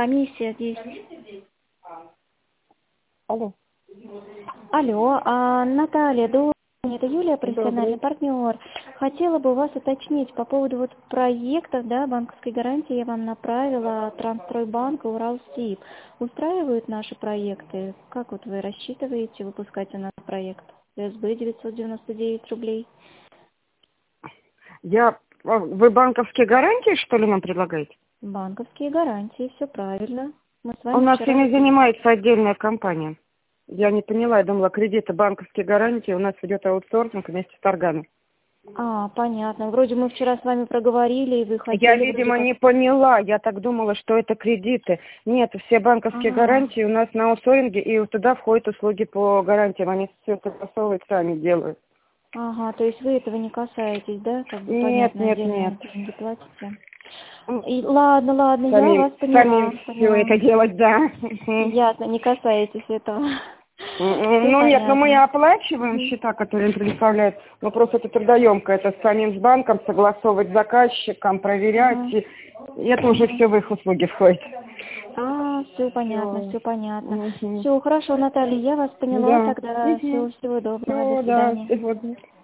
комиссия 10. Алло. Алло, Наталья, это Юлия, профессиональный партнер. Хотела бы у вас уточнить по поводу вот проектов, да, банковской гарантии. Я вам направила Трансстройбанк и Уралсиб. Устраивают наши проекты? Как вот вы рассчитываете выпускать у нас проект? СБ 999 рублей. Вы банковские гарантии, что ли, нам предлагаете? Банковские гарантии, все правильно. Мы с вами У нас вчера... ими занимается отдельная компания. Я не поняла, я думала, кредиты, банковские гарантии, у нас идет аутсорсинг вместе с торгами. Понятно. Вроде мы вчера с вами проговорили, и вы хотели... Я, видимо, не поняла. Я так думала, что это кредиты. Нет, все банковские гарантии у нас на аутсорсинге, и туда входят услуги по гарантиям. Они все согласовывают, сами делают. То есть вы этого не касаетесь, да? Как бы, Нет, понятно, нет, отдельно нет. деньги платите. Ладно, Самим, я вас поняла. все это делать, да. Ясно, не касаетесь этого. Ну нет, но мы оплачиваем счета, которые им предоставляют. Но просто это трудоемко. Это самим с банком согласовывать с заказчиком, проверять. И это уже все в их услуги входит. Все понятно. Все, хорошо, Наталья, я вас поняла тогда. Всего доброго, до свидания. Да, всего доброго.